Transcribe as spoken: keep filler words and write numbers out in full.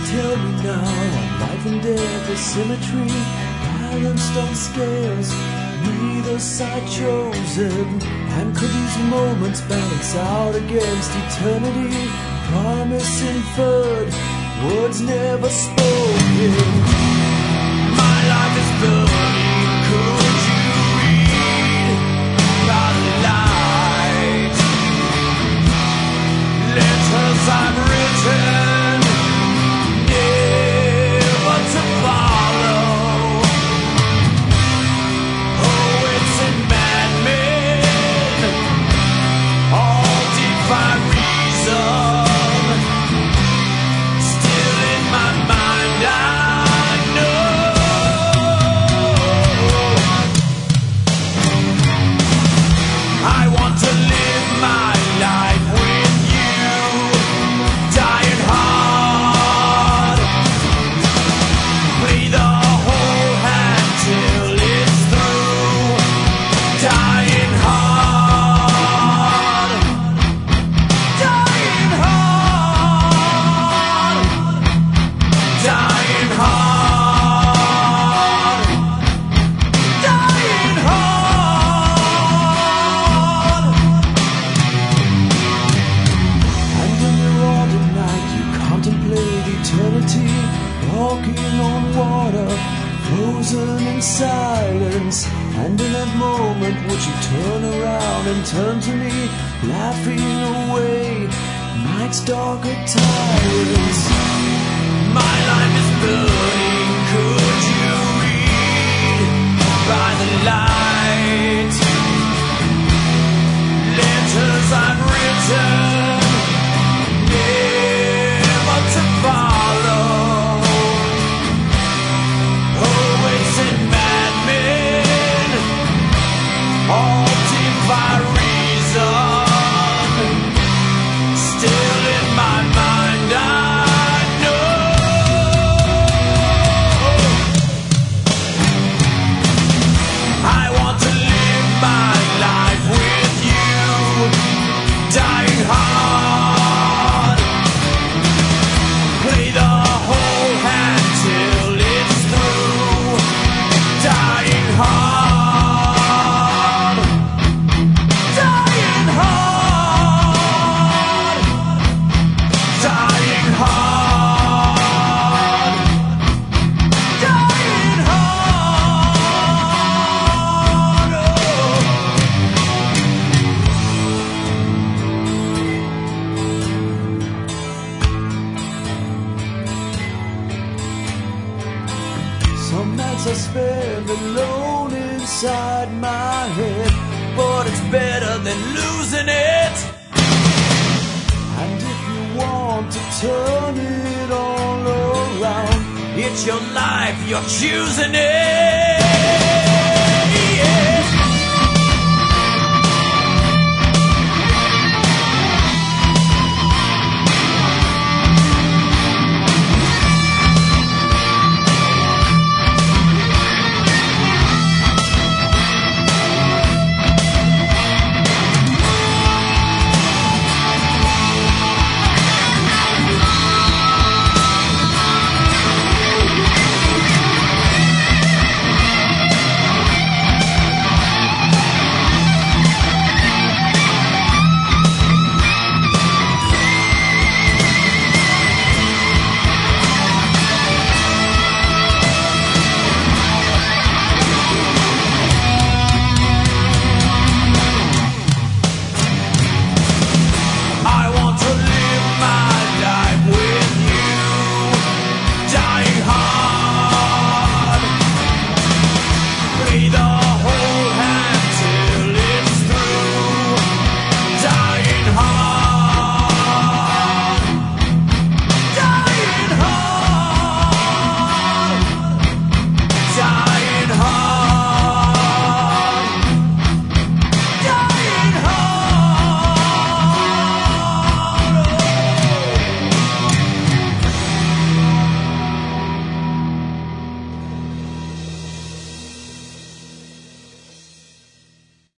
Tell me now, life and death is symmetry, balanced on scales, neither side chosen. And could these moments balance out against eternity? Promise inferred, words never spoken. My life is burning, could you read by the light? Letters I've written, never to follow. Oh, it's in madmen, all defy reason. Still in my mind, I know I want to live my life with you, dying hard. Play the whole hand till it's through, dying hard, dying hard, dying hard, dying hard. And when you're on at night, you contemplate eternity, walking on water, frozen in silence. And in that moment, would you turn around and turn to me, laughing away night's darker tyrants? My life is burning, could you read by the light? Letters I've written, never to follow. Oh, it's in madmen, all defy reason. Still in my mind, I know I want to live my life with you, dying hard. Play the whole hand till it's through, dying hard, dying hard, dying hard, dying hard. Oh. Some nights I spend alone inside my head, but it's better than losing it. And if you want to turn it all around, it's your life, you're choosing it.